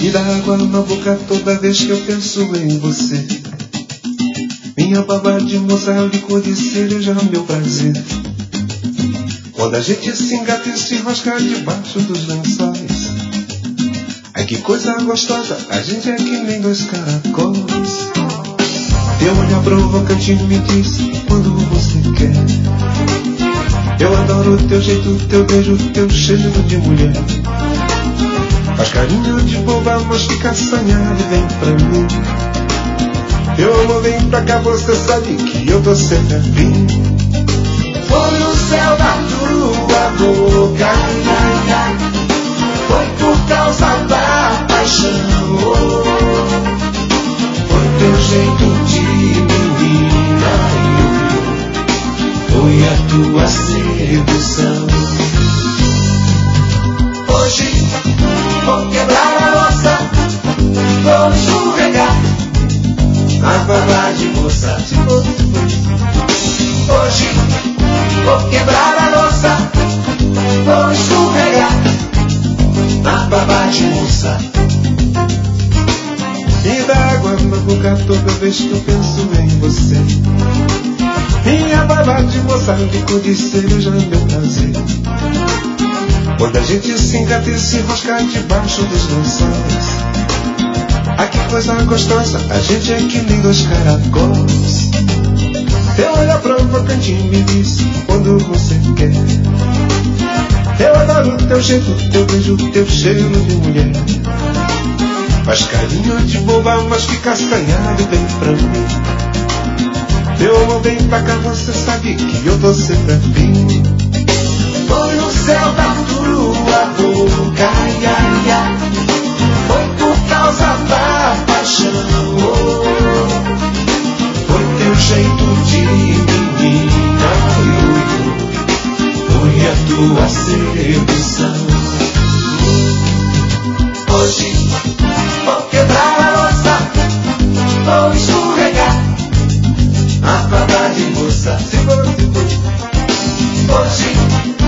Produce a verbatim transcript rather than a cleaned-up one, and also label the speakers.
Speaker 1: Me dá água na boca toda vez que eu penso em você. Minha baba de moça, licor de cereja, meu prazer. Quando a gente se engata e se enrosca debaixo dos lençóis. Ai que coisa gostosa, a gente é que nem dois caracóis. Teu olhar provocante me diz quando você quer. Eu adoro teu jeito, teu beijo, teu cheiro de mulher. Faz carinho de boba, mas fica assanhado e vem pra mim. Eu amo, vem pra cá, você sabe que eu tô sempre afim.
Speaker 2: Foi o céu da tua boca, ai, ai, ai. Foi por causa da paixão. Foi teu jeito de menina, foi a tua sedução. Hoje vou quebrar a louça, vou escorregar na baba de moça. Hoje vou quebrar a louça, vou escorregar na baba de moça.
Speaker 1: Me dá água na boca toda vez que eu penso em você. Minha baba de moça, licor de cereja, meu prazer. Quando a gente se engata e se enrosca debaixo dos lençóis. Ah, que coisa gostosa, a gente é que nem dois caracóis. Teu olhar provocante me diz quando você quer. Eu adoro teu jeito, teu beijo, teu cheiro de mulher. Faz carinho de boba, mas fica assanhado e vem pra mim. Meu amor, vem pra cá, você sabe que eu tô sempre afim.
Speaker 2: Foi no céu da tua boca, ai, ai, ai. Foi por causa da paixão. Foi teu jeito de menina, foi a tua sedução. Hoje vou quebrar a louça, vou escorregar na baba de moça. Hoje